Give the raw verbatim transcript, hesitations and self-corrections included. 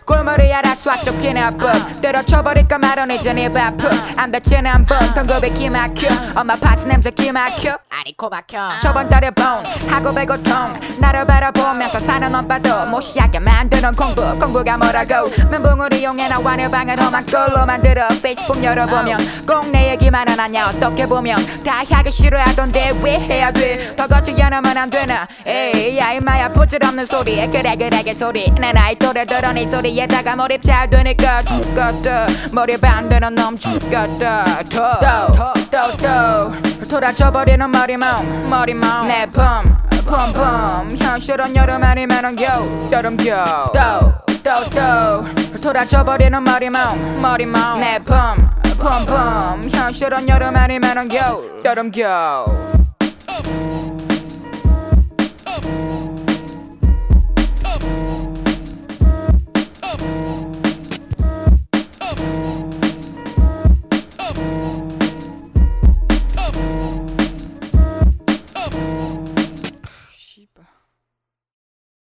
골머리 알아 수학 쫓기는 아픔 때려쳐버릴까 말은 이제 네 바쁨 안 뱉지는 한번 덩급이 기막혀 엄마 파츠 냄새 기막혀 아니 코막혀 저번 달에 본 학업의 고통 나를 바라보면서 사는 오빠도 무시하게 만드는 공부 공부가 뭐라고 멘붕을 이용해 나와 내 방을 험한 꼴로 만들어 페이스북 열어보면 꼭 내 얘기만은 아냐 어떻게 보면 다 하기 싫어하던데 왜 해야 돼 더 거치게 하면 안 되나 에이 야 임마야 부질없는 소리 그래 그래 그 소리 내 나이 또래 들어 네 소리에다가 몰입 잘 되니까 죽겠다 몰입 안 되는 놈 죽겠다 또또또 돌아쳐버리는 머리몸 머리몸 내품 펌펌 현실은 여름 아니면은 겨울 여름 겨울 또또또 돌아쳐버리는 머리몸 머리몸 내품 펌펌 현실은 여름 아니면은 겨울 여름 겨울